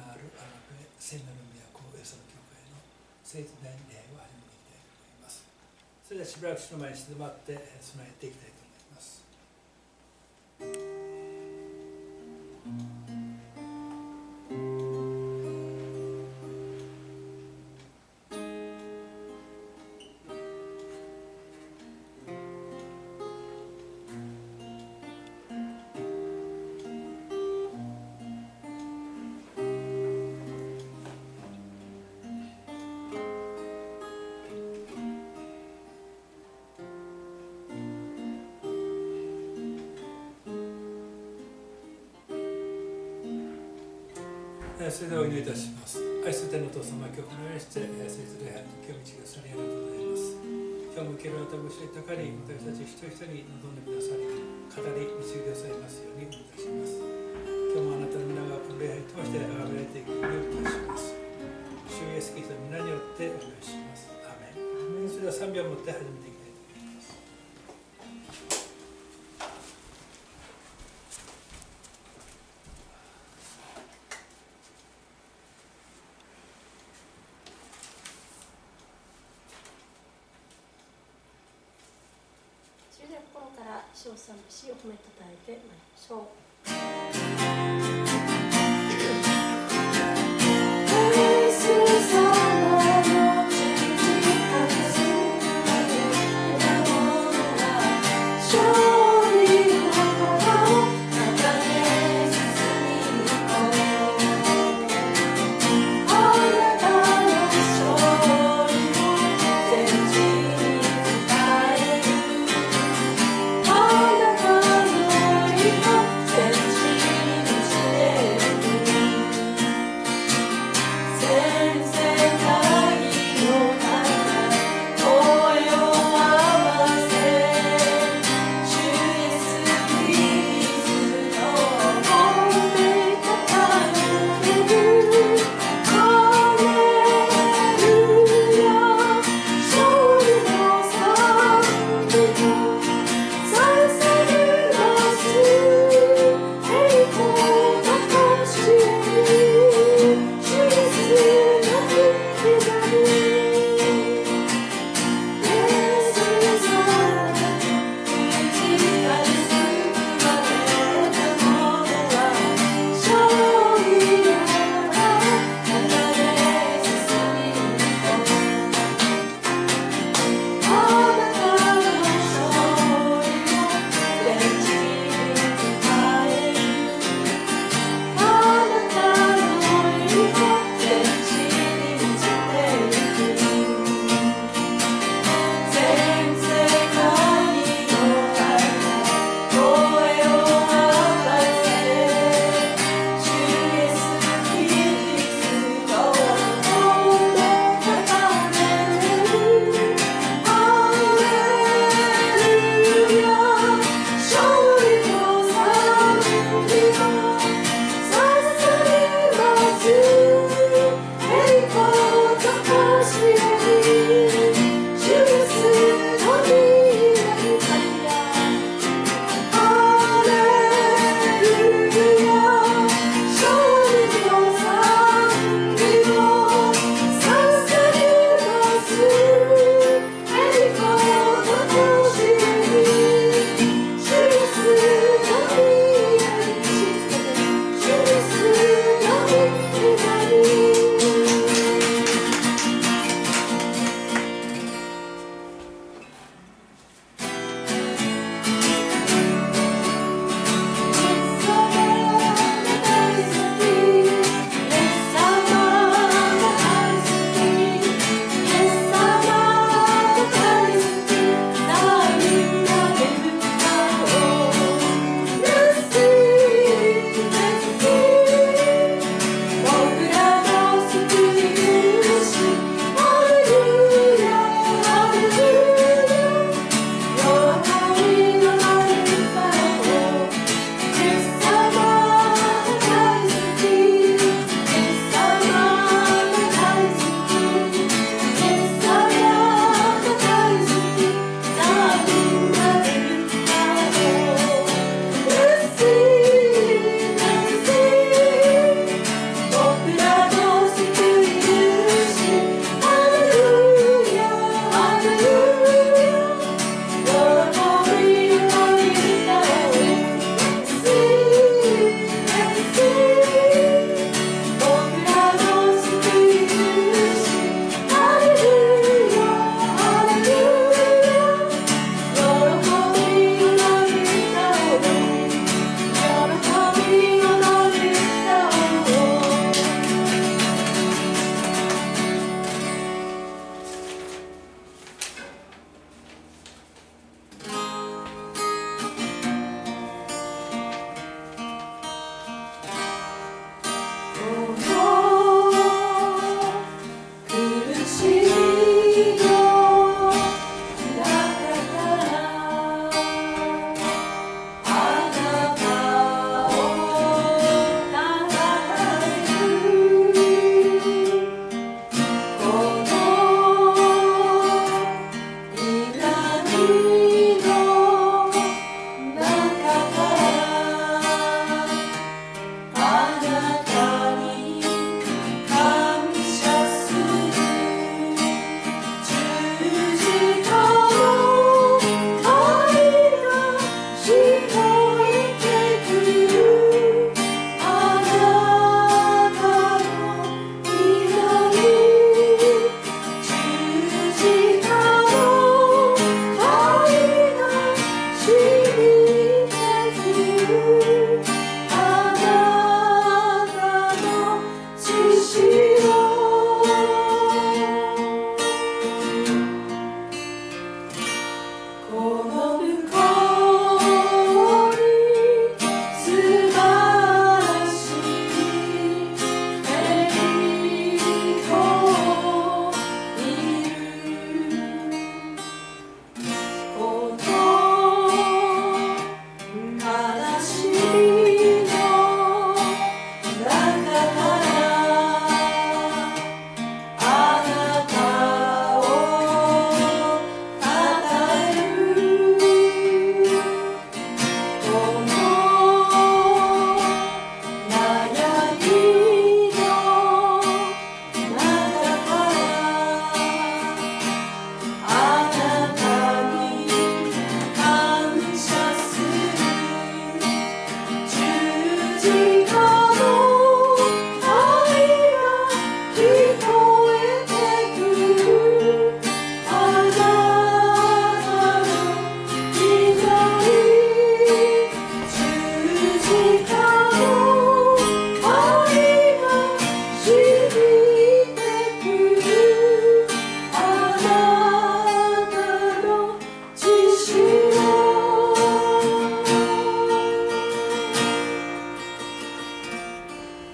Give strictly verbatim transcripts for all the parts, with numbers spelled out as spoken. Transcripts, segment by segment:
のあるあの聖なる都エソの教会の聖地大礼を始めていきたいと思います。それではしばらく主の前に静まって備えていきたいと思います。それではお祈りいたします。愛する天のお父様、今日このようにして聖地礼拝の今日道がされありがとうございます。今日も受けるあたごしいたかり、私たち一人一人に望んでくださり、語り導いてくださいますようにお願いいたします。今日もあなたの皆がこの礼拝に通して崇められていくようにお願いします。主イエスキリストの皆によってお願いします。アーメン。それでは賛美を持って始めていきたいと思います。 主を賛美し褒めたたえてまいりましょう。 Oh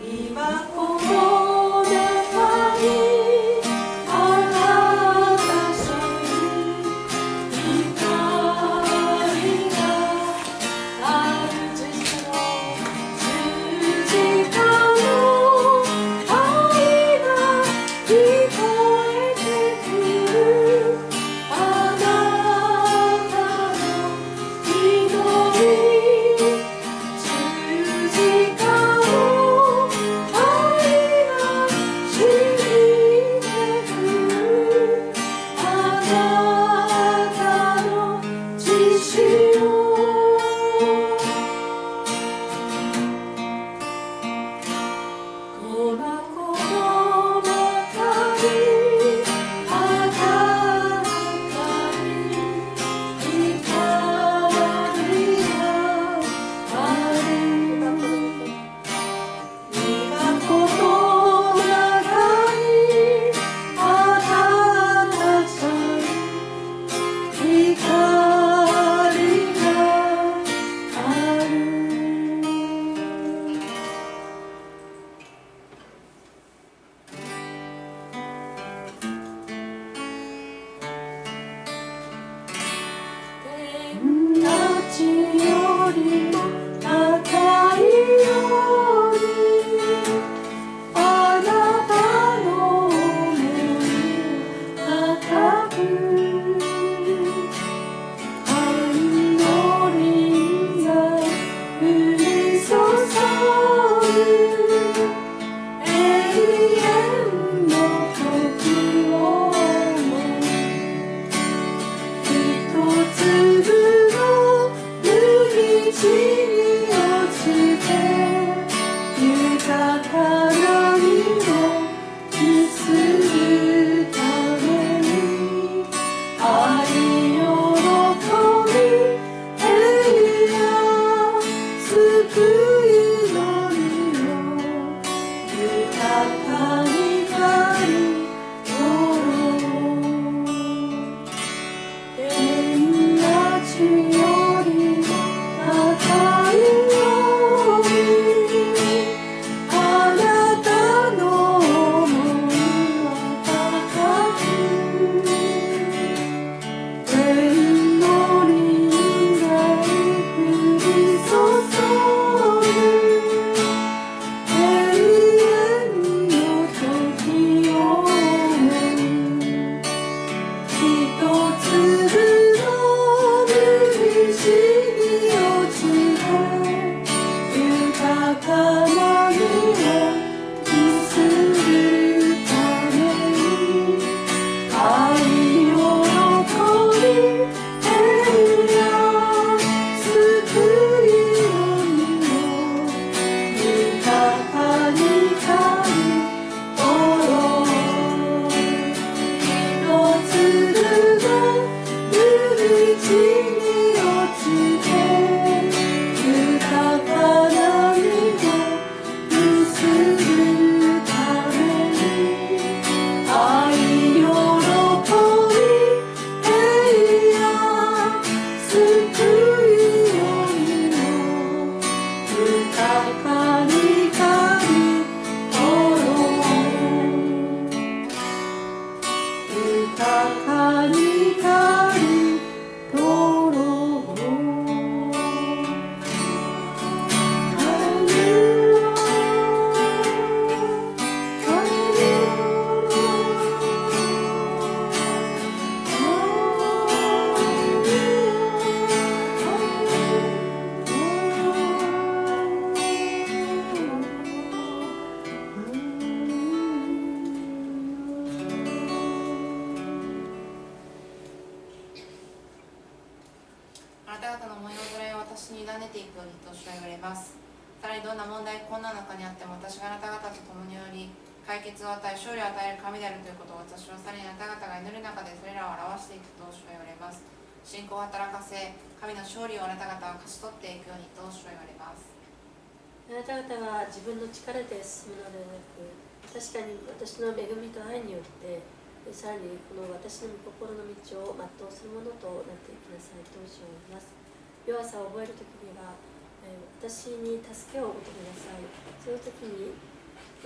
信仰を働かせ、神の勝利をあなた方は勝ち取っていくようにと主は言われます。 あなた方が自分の力で進むのではなく、確かに私の恵みと愛によって、さらにこの私の御心の道を全うするものとなっていきなさいと主は言います。弱さを覚えるときには、私に助けを求めなさい。その時に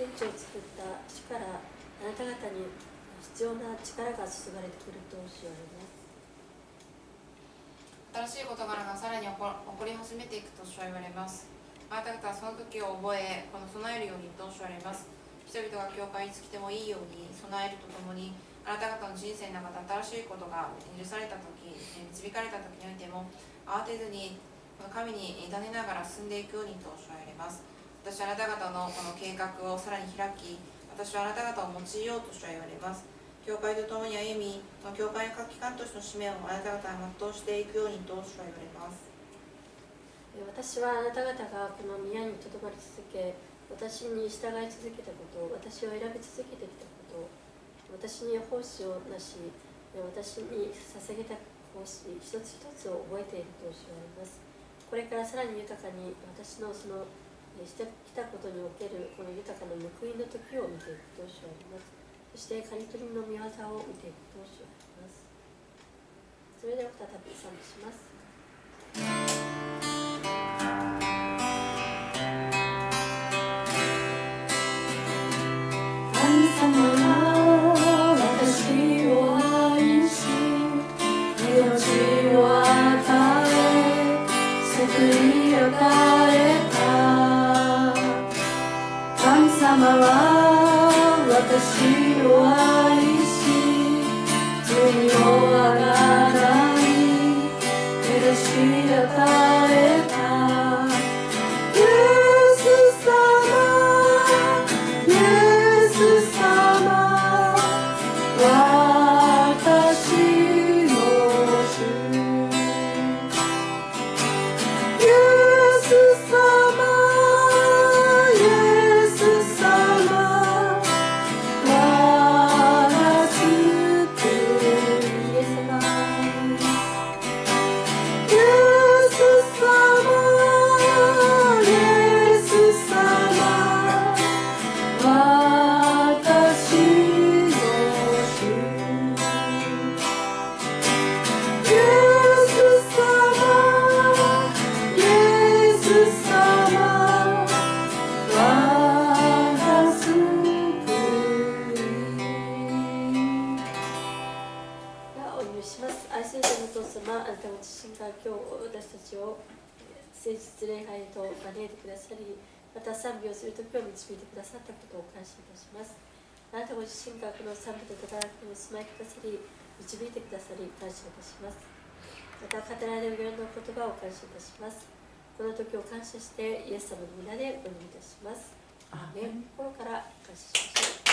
天地を作った主からあなた方に必要な力が注がれてくると主は言われます。 新しい事柄がさらに起こり始めていくと主は言われます。あなた方はその時を覚え、この備えるようにと主は言われます。人々が教会に尽きてもいいように備えるとともに、あなた方の人生の中で新しいことが許された時、導かれた時においても慌てずに神に委ねながら進んでいくようにと主は言われます。私はあなた方のこの計画をさらに開き、私はあなた方を用いようと主は言われます。教会と共に歩み、この教会の各機関としての使命をあなた方は全うしていくようにと主は言われます。 私はあなた方がこの宮にとどまり続け、私に従い続けたこと、私を選び続けてきたこと、私に奉仕をなし、私に捧げた奉仕一つ一つを覚えていると主は言われます。これからさらに豊かに私のそのしてきたことにおけるこの豊かな報いの時を見ていくと主は言われます。そして刈り取りの御業を見ていくと主は言われます。それでは再び賛美します。神様は私を愛し、命を与え、救い与えた。神様は私を愛し、罪をあがない許し与えた。イエス様、イエス様、私の主。イエス様、イエス様、我が救い。イエス様、イエス様、イエス様、私の主。イエス様、イエス様、我が救い。ではお祈りします。愛する天のお父様、あなたご自身が今日私たちを誠実礼拝と招いてくださり、また賛美をする時を導いてくださったことを感謝いたします。あなたご自身がこの賛美と宝くを住まいくださり、導いてくださり感謝いたします。また語られるような言葉を感謝いたします。この時を感謝してイエス様の皆でお祈りいたします。アーメン。心から感謝しましょう。